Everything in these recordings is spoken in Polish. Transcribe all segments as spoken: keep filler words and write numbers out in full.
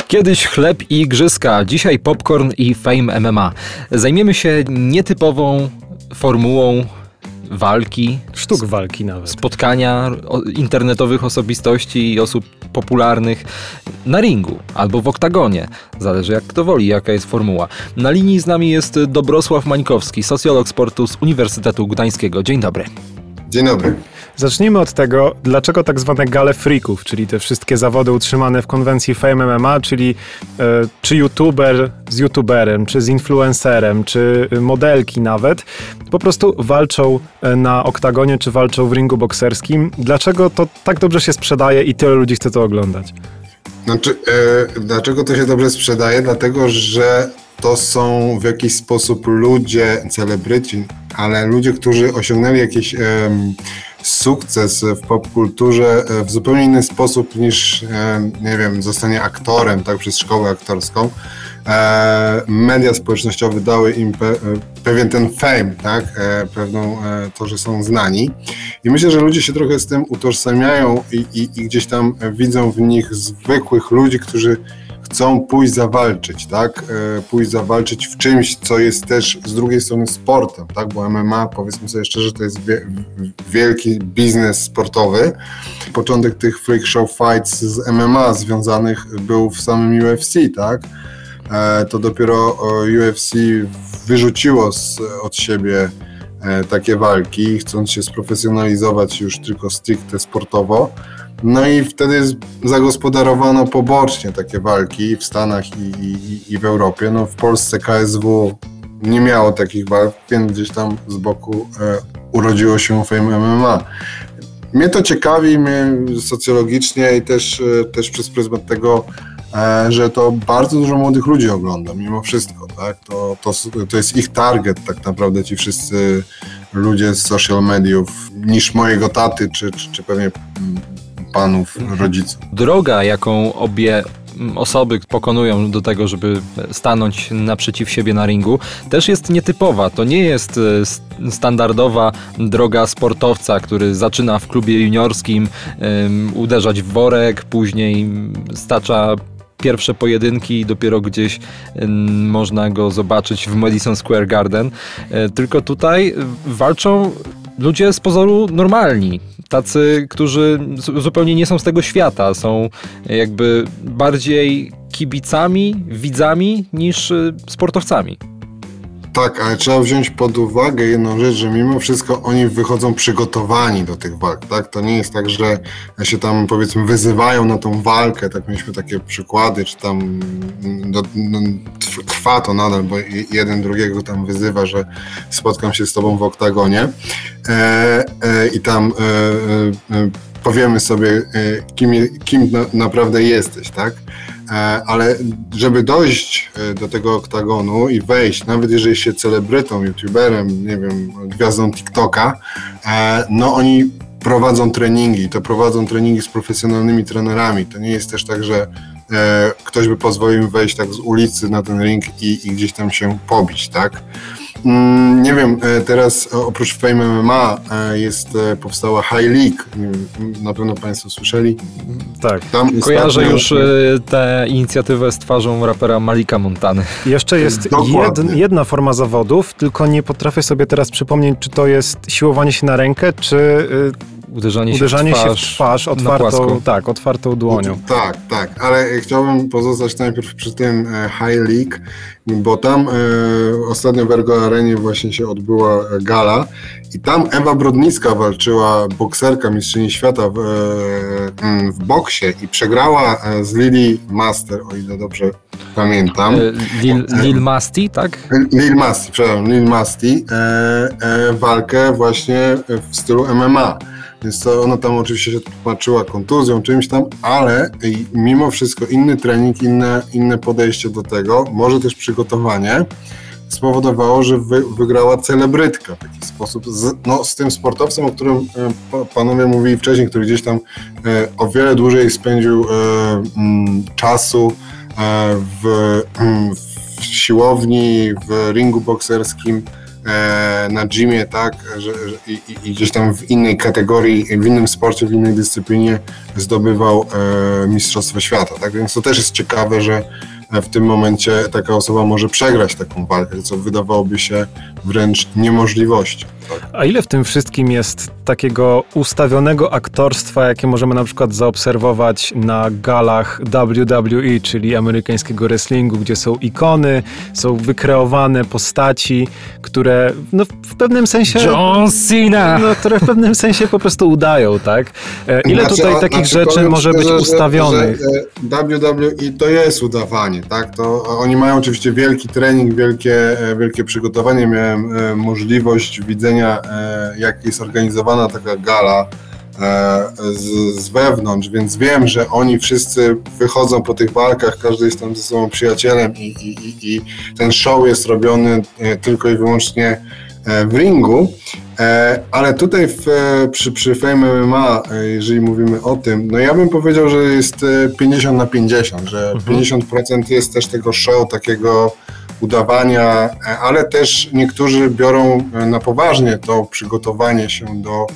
Kiedyś chleb i igrzyska, dzisiaj popcorn i fame M M A. Zajmiemy się nietypową formułą walki. Sztuk walki nawet. Spotkania internetowych osobistości i osób popularnych na ringu albo w oktagonie. Zależy jak kto woli, jaka jest formuła. Na linii z nami jest Dobrosław Mańkowski, socjolog sportu z Uniwersytetu Gdańskiego. Dzień dobry. Dzień dobry. Zacznijmy od tego, dlaczego tak zwane gale freaków, czyli te wszystkie zawody utrzymane w konwencji Fame M M A, czyli e, czy youtuber z youtuberem, czy z influencerem, czy modelki nawet, po prostu walczą na oktagonie, czy walczą w ringu bokserskim. Dlaczego to tak dobrze się sprzedaje i tyle ludzi chce to oglądać? Znaczy, e, dlaczego to się dobrze sprzedaje? Dlatego, że to są w jakiś sposób ludzie, celebryci, ale ludzie, którzy osiągnęli jakiś e, sukces w popkulturze w zupełnie inny sposób niż, e, nie wiem, zostanie aktorem, tak, przez szkołę aktorską. E, media społecznościowe dały im pe, pewien ten fame, tak, e, pewną e, to, że są znani. I myślę, że ludzie się trochę z tym utożsamiają i, i, i gdzieś tam widzą w nich zwykłych ludzi, którzy chcą pójść zawalczyć, tak? Pójść zawalczyć w czymś, co jest też z drugiej strony sportem, tak? Bo M M A, powiedzmy sobie szczerze, to jest wie, wielki biznes sportowy. Początek tych freak show fights z M M A związanych był w samym U F C, tak? To dopiero U F C wyrzuciło z, od siebie takie walki, chcąc się sprofesjonalizować już tylko stricte sportowo. No i wtedy zagospodarowano pobocznie takie walki w Stanach i, i, i w Europie. No w Polsce K S W nie miało takich walk, więc gdzieś tam z boku e, urodziło się Fame M M A. Mnie to ciekawi, mnie socjologicznie i też, e, też przez pryzmat tego, e, że to bardzo dużo młodych ludzi ogląda, mimo wszystko, tak? To, to, to jest ich target tak naprawdę, ci wszyscy ludzie z social mediów, niż mojego taty, czy, czy, czy pewnie panów, rodziców. Droga, jaką obie osoby pokonują do tego, żeby stanąć naprzeciw siebie na ringu, też jest nietypowa. To nie jest standardowa droga sportowca, który zaczyna w klubie juniorskim um, uderzać w worek, później stacza pierwsze pojedynki i dopiero gdzieś um, można go zobaczyć w Madison Square Garden. E, tylko tutaj walczą ludzie z pozoru normalni. Tacy, którzy zupełnie nie są z tego świata, są jakby bardziej kibicami, widzami niż sportowcami. Tak, ale trzeba wziąć pod uwagę jedną rzecz, że mimo wszystko oni wychodzą przygotowani do tych walk, tak? To nie jest tak, że się tam powiedzmy wyzywają na tą walkę, tak mieliśmy takie przykłady, czy tam do, no, trwa to nadal, bo jeden drugiego tam wyzywa, że spotkam się z tobą w oktagonie e, e, i tam e, e, powiemy sobie, e, kim, kim na, naprawdę jesteś, tak? Ale żeby dojść do tego oktagonu i wejść, nawet jeżeli się celebrytą, youtuberem, nie wiem, gwiazdą TikToka, no oni prowadzą treningi, to prowadzą treningi z profesjonalnymi trenerami. To nie jest też tak, że ktoś by pozwolił im wejść tak z ulicy na ten ring i, i gdzieś tam się pobić, tak? Nie wiem, teraz oprócz Fame M M A jest, powstała High League, na pewno Państwo słyszeli. Tak, tam kojarzę ostatnio już tę inicjatywę z twarzą rapera Malika Montany. Jeszcze jest jed, jedna forma zawodów, tylko nie potrafię sobie teraz przypomnieć, czy to jest siłowanie się na rękę, czy uderzanie, uderzanie się, w twarz, się w twarz otwartą, tak, otwartą dłonią. No, tak, tak, ale chciałbym pozostać najpierw przy tym High League, bo tam e, ostatnio w Ergo Arenie właśnie się odbyła gala i tam Ewa Brodnicka walczyła, bokserka, mistrzyni świata w, e, w boksie i przegrała z Lily Master, o ile dobrze pamiętam. Lil, Lil Masti, tak? Lil Masti, przepraszam, Lil Masti, e, e, walkę właśnie w stylu M M A. Więc to ona tam oczywiście się tłumaczyła kontuzją, czymś tam, ale mimo wszystko inny trening, inne, inne podejście do tego, może też przygotowanie spowodowało, że wy, wygrała celebrytka w jakiś sposób z, no, z tym sportowcem, o którym e, panowie mówili wcześniej, który gdzieś tam e, o wiele dłużej spędził e, m, czasu e, w, m, w siłowni, w ringu bokserskim, e, na gymie, tak, że, że, i, i gdzieś tam w innej kategorii, w innym sporcie, w innej dyscyplinie zdobywał e, mistrzostwo świata, tak, więc to też jest ciekawe, że w tym momencie taka osoba może przegrać taką walkę, co wydawałoby się wręcz niemożliwością. Tak? A ile w tym wszystkim jest takiego ustawionego aktorstwa, jakie możemy na przykład zaobserwować na galach W W E, czyli amerykańskiego wrestlingu, gdzie są ikony, są wykreowane postaci, które no, w pewnym sensie... John Cena! No, które w pewnym sensie po prostu udają, tak? Ile znaczy, tutaj takich znaczy, rzeczy może być że, ustawionych? Że, że W W E to jest udawanie, tak? To oni mają oczywiście wielki trening, wielkie, wielkie przygotowanie. Miałem e, możliwość widzenia, e, jak jest organizowana taka gala e, z, z wewnątrz, więc wiem, że oni wszyscy wychodzą po tych walkach, każdy jest tam ze sobą przyjacielem i, i, i, i ten show jest robiony e, tylko i wyłącznie e, w ringu. Ale tutaj w, przy, przy Fame M M A, jeżeli mówimy o tym, no ja bym powiedział, że jest pięćdziesiąt na pięćdziesiąt, że mhm. pięćdziesiąt procent jest też tego show, takiego udawania, ale też niektórzy biorą na poważnie to przygotowanie się do,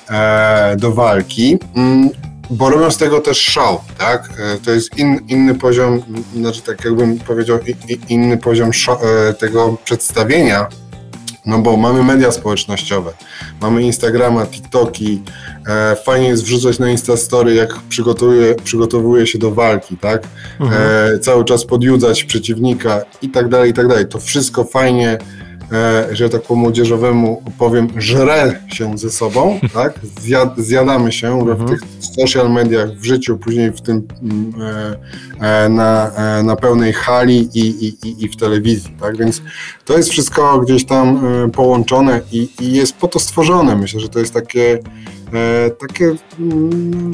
do walki, bo robią z tego też show, tak? To jest in, inny poziom, znaczy tak jakbym powiedział, inny poziom show, tego przedstawienia. No bo mamy media społecznościowe, mamy Instagrama, TikToki, e, fajnie jest wrzucać na Instastory, jak przygotowuje, przygotowuje się do walki, tak? Mhm. E, cały czas podjudzać przeciwnika i tak dalej, i tak dalej. To wszystko fajnie, e, że tak po młodzieżowemu powiem, żre się ze sobą, tak? Zjad, zjadamy się mhm. w tych social mediach, w życiu, później w tym e, e, na, e, na pełnej hali i, i, i w telewizji, tak? Więc to jest wszystko gdzieś tam e, połączone i, i jest po to stworzone. Myślę, że to jest takie e, takie mm,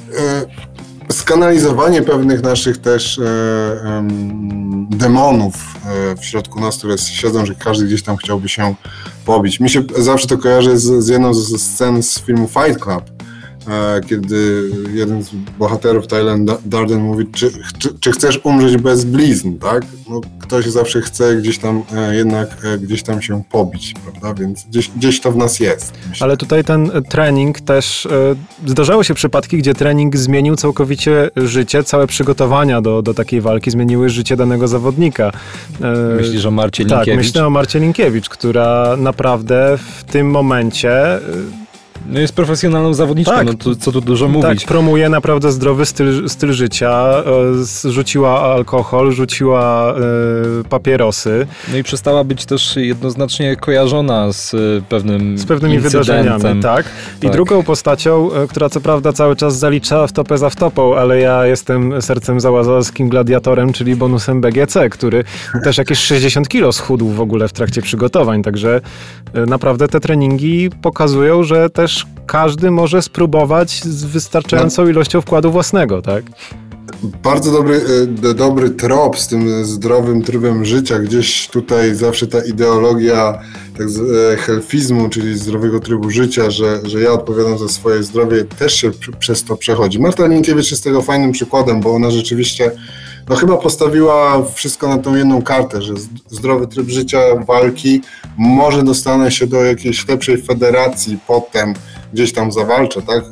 e, skanalizowanie pewnych naszych też e, e, demonów e, w środku nas, które siedzą, że każdy gdzieś tam chciałby się pobić. Mi się zawsze to kojarzy z, z jedną ze scen z filmu Fight Club, kiedy jeden z bohaterów Tyler Durden mówi, czy, czy, czy chcesz umrzeć bez blizn, tak? No, ktoś zawsze chce gdzieś tam e, jednak e, gdzieś tam się pobić, prawda? Więc gdzieś, gdzieś to w nas jest. Myślę. Ale tutaj ten trening też, e, zdarzały się przypadki, gdzie trening zmienił całkowicie życie, całe przygotowania do, do takiej walki zmieniły życie danego zawodnika. E, Myślisz o Marcie Linkiewicz? Tak, myślę o Marcie Linkiewicz, która naprawdę w tym momencie... E, No jest profesjonalną zawodniczką, tak, no to, co tu dużo mówić. Tak, promuje naprawdę zdrowy styl, styl życia, e, rzuciła alkohol, rzuciła e, papierosy. No i przestała być też jednoznacznie kojarzona z pewnym Z pewnymi incydentem. wydarzeniami, tak. I tak. drugą postacią, e, która co prawda cały czas zalicza wtopę za wtopą, ale ja jestem sercem załazalskim gladiatorem, czyli bonusem B G C, który też jakieś sześćdziesiąt kilo schudł w ogóle w trakcie przygotowań, także e, naprawdę te treningi pokazują, że też każdy może spróbować z wystarczającą ilością wkładu własnego, tak? Bardzo dobry, dobry trop z tym zdrowym trybem życia. Gdzieś tutaj zawsze ta ideologia tak z healthizmu, czyli zdrowego trybu życia, że, że ja odpowiadam za swoje zdrowie, też się przez to przechodzi. Marta Linkiewicz jest tego fajnym przykładem, bo ona rzeczywiście no chyba postawiła wszystko na tą jedną kartę, że zdrowy tryb życia, walki, może dostanę się do jakiejś lepszej federacji, potem gdzieś tam zawalczę, tak?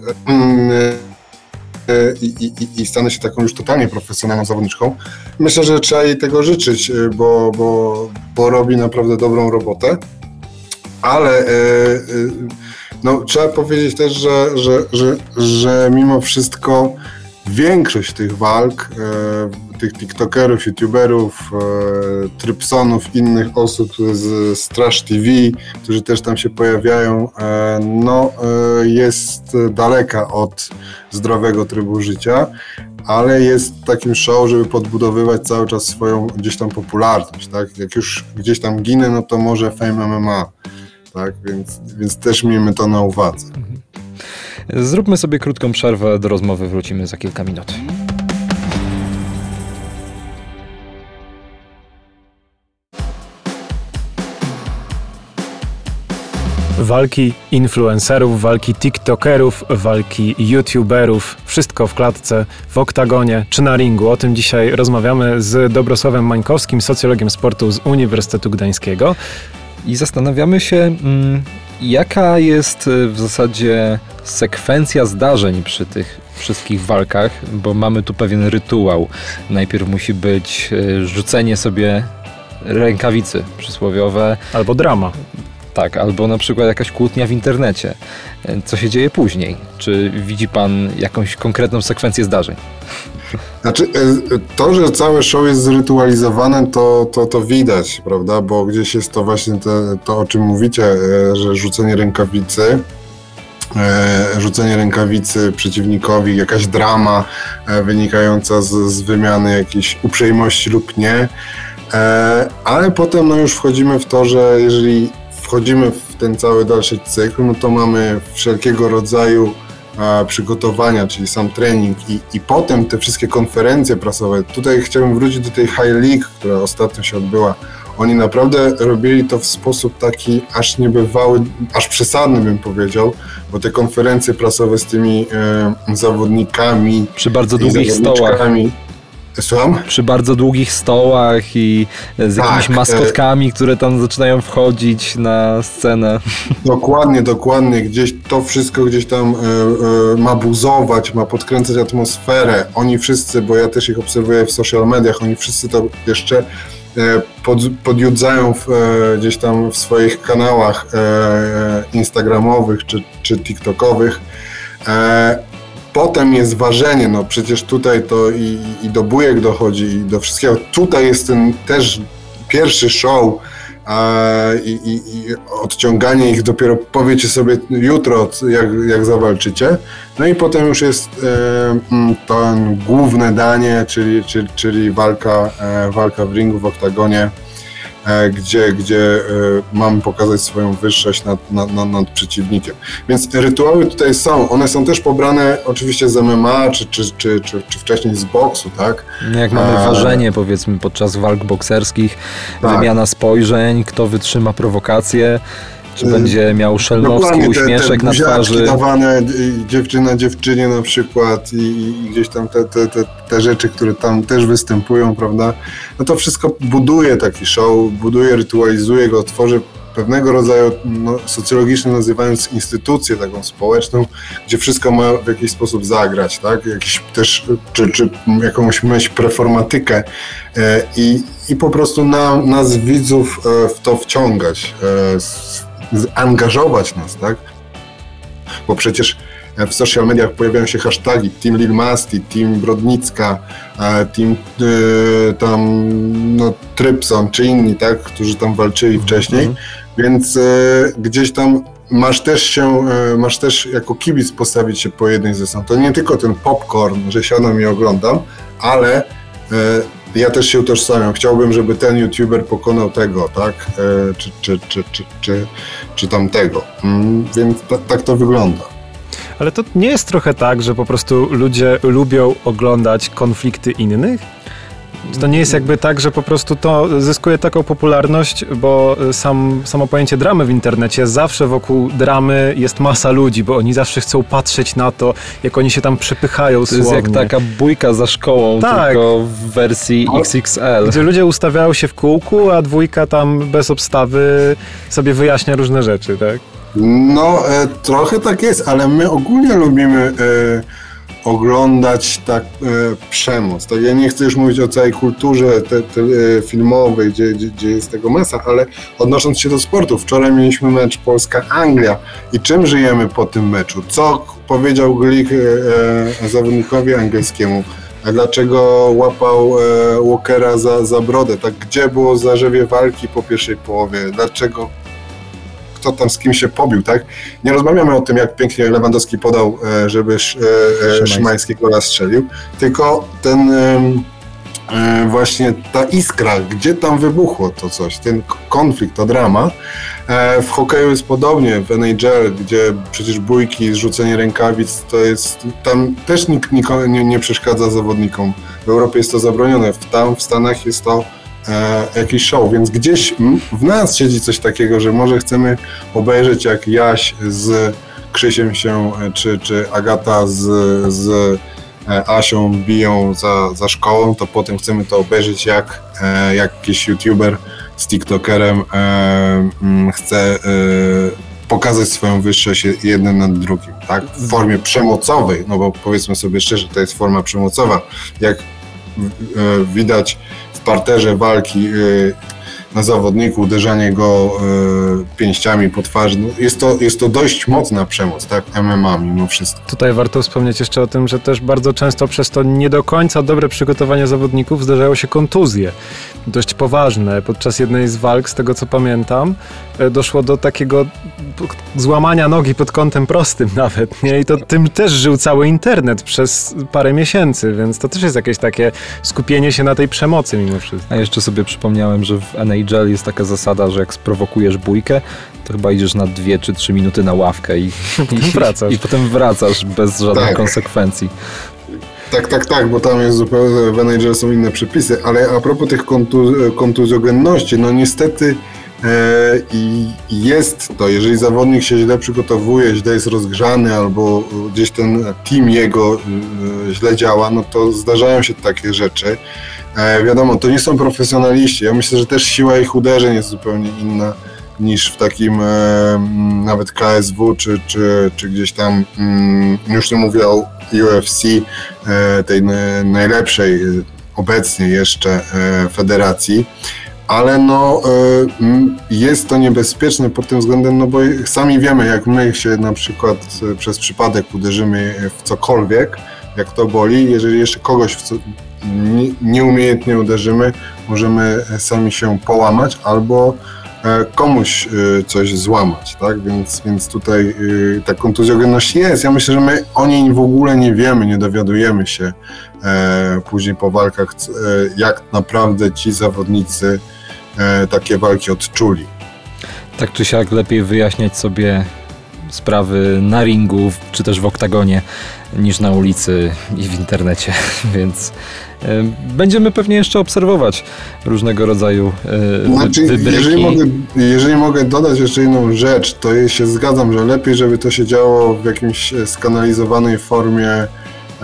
I, i, i stanę się taką już totalnie profesjonalną zawodniczką. Myślę, że trzeba jej tego życzyć, bo, bo, bo robi naprawdę dobrą robotę, ale no, trzeba powiedzieć też, że, że, że, że mimo wszystko większość tych walk, e, tych tiktokerów, youtuberów, e, trypsonów, innych osób z, z Trash T V, którzy też tam się pojawiają, e, no e, jest daleka od zdrowego trybu życia, ale jest takim show, żeby podbudowywać cały czas swoją gdzieś tam popularność, tak? Jak już gdzieś tam ginę, no to może Fame M M A, tak? Więc, więc też miejmy to na uwadze. Zróbmy sobie krótką przerwę, do rozmowy wrócimy za kilka minut. Walki influencerów, walki tiktokerów, walki youtuberów, wszystko w klatce, w oktagonie czy na ringu. O tym dzisiaj rozmawiamy z Dobrosławem Mańkowskim, socjologiem sportu z Uniwersytetu Gdańskiego. I zastanawiamy się, jaka jest w zasadzie sekwencja zdarzeń przy tych wszystkich walkach, bo mamy tu pewien rytuał. Najpierw musi być rzucenie sobie rękawicy przysłowiowe. Albo drama. Tak, albo na przykład jakaś kłótnia w internecie. Co się dzieje później? Czy widzi pan jakąś konkretną sekwencję zdarzeń? Znaczy, to, że całe show jest zrytualizowane, to, to, to widać, prawda? Bo gdzieś jest to właśnie te, to, o czym mówicie, że rzucenie rękawicy, rzucenie rękawicy przeciwnikowi, jakaś drama wynikająca z, z wymiany jakiejś uprzejmości lub nie. Ale potem no już wchodzimy w to, że jeżeli wchodzimy w ten cały dalszy cykl, no to mamy wszelkiego rodzaju a, przygotowania, czyli sam trening i, i potem te wszystkie konferencje prasowe. Tutaj chciałbym wrócić do tej High League, która ostatnio się odbyła. Oni naprawdę robili to w sposób taki aż niebywały, aż przesadny bym powiedział, bo te konferencje prasowe z tymi e, zawodnikami przy bardzo długich stołach. Słucham? Przy bardzo długich stołach i z tak, jakimiś maskotkami, które tam zaczynają wchodzić na scenę. Dokładnie, dokładnie. Gdzieś to wszystko gdzieś tam y, y, ma buzować, ma podkręcać atmosferę. Oni wszyscy, bo ja też ich obserwuję w social mediach, oni wszyscy to jeszcze y, pod, podjudzają w, y, gdzieś tam w swoich kanałach y, instagramowych czy, czy tiktokowych. Y, Potem jest ważenie, no przecież tutaj to i, i do bujek dochodzi i do wszystkiego. Tutaj jest ten też pierwszy show a, i, i, i odciąganie ich dopiero powiecie sobie jutro, jak, jak zawalczycie. No i potem już jest e, to główne danie, czyli, czyli, czyli walka, e, walka w ringu, w oktagonie. Gdzie, gdzie mamy pokazać swoją wyższość nad, nad, nad, nad przeciwnikiem. Więc rytuały tutaj są, one są też pobrane oczywiście z M M A, czy, czy, czy, czy, czy wcześniej z boksu, tak? Jak mamy A... ważenie, powiedzmy, podczas walk bokserskich, tak. Wymiana spojrzeń, kto wytrzyma prowokację, czy będzie miał szelmowski te, uśmieszek te na twarzy. Dawane dziewczyna dziewczynie na przykład i, i gdzieś tam te, te, te, te rzeczy, które tam też występują, prawda? No to wszystko buduje taki show, buduje, rytualizuje go, tworzy pewnego rodzaju, no, socjologicznie nazywając instytucję taką społeczną, gdzie wszystko ma w jakiś sposób zagrać, tak? Jakiś też, czy, czy jakąś myśl, preformatykę e, i, i po prostu na, nas widzów e, w to wciągać, e, zaangażować nas, tak? Bo przecież w social mediach pojawiają się hasztagi Team Lil Masti, Team Brodnicka, Team y, tam no, Trypson czy inni, tak? Którzy tam walczyli mm-hmm. wcześniej, więc y, gdzieś tam masz też się, y, masz też jako kibic postawić się po jednej ze stron. To nie tylko ten popcorn, że siadam i oglądam, ale y, ja też się utożsamiam. Chciałbym, żeby ten youtuber pokonał tego, tak? E, czy, czy, czy, czy, czy, czy tamtego. Mm, więc ta, tak to wygląda. Ale to nie jest trochę tak, że po prostu ludzie lubią oglądać konflikty innych? Czy to nie jest jakby tak, że po prostu to zyskuje taką popularność, bo sam, samo pojęcie dramy w internecie, zawsze wokół dramy jest masa ludzi, bo oni zawsze chcą patrzeć na to, jak oni się tam przepychają słownie. To jest jak taka bójka za szkołą, tak, tylko w wersji X X L. Gdzie ludzie ustawiają się w kółku, a dwójka tam bez obstawy sobie wyjaśnia różne rzeczy, tak? No, e, trochę tak jest, ale my ogólnie lubimy e, oglądać tak e, przemoc. Tak, ja nie chcę już mówić o całej kulturze te, te, e, filmowej, gdzie, gdzie, gdzie jest tego masa, ale odnosząc się do sportu, wczoraj mieliśmy mecz Polska-Anglia i czym żyjemy po tym meczu? Co powiedział Glik e, e, zawodnikowi angielskiemu? A dlaczego łapał e, Walkera za, za brodę? Tak, gdzie było zarzewie walki po pierwszej połowie? Dlaczego kto tam z kim się pobił, tak? Nie rozmawiamy o tym, jak pięknie Lewandowski podał, żeby Szymański gola strzelił, tylko ten właśnie ta iskra, gdzie tam wybuchło to coś, ten konflikt, ta drama. W hokeju jest podobnie, w N H L, gdzie przecież bójki, zrzucenie rękawic, to jest, tam też nikt nikomu nie, nie przeszkadza zawodnikom. W Europie jest to zabronione, w, tam w Stanach jest to E, jakiś show, więc gdzieś w nas siedzi coś takiego, że może chcemy obejrzeć, jak Jaś z Krzysiem się, czy, czy Agata z, z Asią biją za, za szkołą, to potem chcemy to obejrzeć, jak, jak jakiś youtuber z TikTokerem chce pokazać swoją wyższość jeden nad drugim, tak? W formie przemocowej, no bo powiedzmy sobie szczerze, to jest forma przemocowa. Jak widać w parterze walki na zawodniku, uderzanie go y, pięściami po twarzy. No jest, to, jest to dość mocna przemoc, tak? M M A mimo wszystko. Tutaj warto wspomnieć jeszcze o tym, że też bardzo często przez to nie do końca dobre przygotowanie zawodników zdarzają się kontuzje. Dość poważne. Podczas jednej z walk, z tego co pamiętam, doszło do takiego złamania nogi pod kątem prostym nawet, nie? I to tym też żył cały internet przez parę miesięcy, więc to też jest jakieś takie skupienie się na tej przemocy mimo wszystko. A jeszcze sobie przypomniałem, że w N H L jest taka zasada, że jak sprowokujesz bójkę, to chyba idziesz na dwie czy trzy minuty na ławkę i, i, wracasz. i potem wracasz bez żadnych tak. konsekwencji. Tak, tak, tak, bo tam jest zupełnie, w N H L są inne przepisy, ale a propos tych kontu- kontuzjogenności, no niestety e, i jest to, jeżeli zawodnik się źle przygotowuje, źle jest rozgrzany albo gdzieś ten team jego e, źle działa, no to zdarzają się takie rzeczy. E, wiadomo, to nie są profesjonaliści, ja myślę, że też siła ich uderzeń jest zupełnie inna niż w takim e, nawet K S W, czy, czy, czy gdzieś tam, mm, już nie mówię o U F C, e, tej najlepszej obecnie jeszcze e, federacji, ale no e, jest to niebezpieczne pod tym względem, no bo sami wiemy, jak my się na przykład przez przypadek uderzymy w cokolwiek, jak to boli, jeżeli jeszcze kogoś w co, nie, nieumiejętnie uderzymy, możemy sami się połamać albo komuś coś złamać, tak? Więc, więc tutaj ta kontuzjogenność jest. Ja myślę, że my o niej w ogóle nie wiemy, nie dowiadujemy się e, później po walkach, e, jak naprawdę ci zawodnicy e, takie walki odczuli. Tak czy siak lepiej wyjaśniać sobie sprawy na ringu, czy też w oktagonie, niż na ulicy i w internecie, więc e, będziemy pewnie jeszcze obserwować różnego rodzaju e, znaczy, wybryki. Jeżeli mogę, jeżeli mogę dodać jeszcze jedną rzecz, to ja się zgadzam, że lepiej, żeby to się działo w jakimś skanalizowanej formie e, e,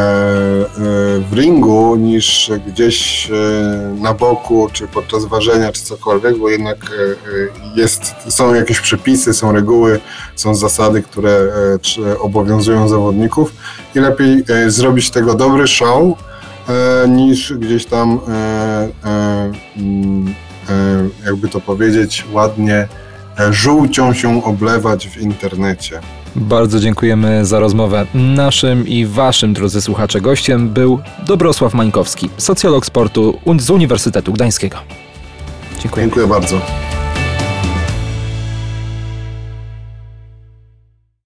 w ringu, niż gdzieś e, na boku, czy podczas ważenia, czy cokolwiek, bo jednak e, jest, są jakieś przepisy, są reguły, są zasady, które e, obowiązują zawodników i lepiej e, zrobić tego dobry show, e, niż gdzieś tam e, e, e, jakby to powiedzieć ładnie, e, żółcią się oblewać w internecie. Bardzo dziękujemy za rozmowę. Naszym i waszym, drodzy słuchacze, gościem był Dobrosław Mańkowski, socjolog sportu z Uniwersytetu Gdańskiego. Dziękuję. Dziękuję bardzo.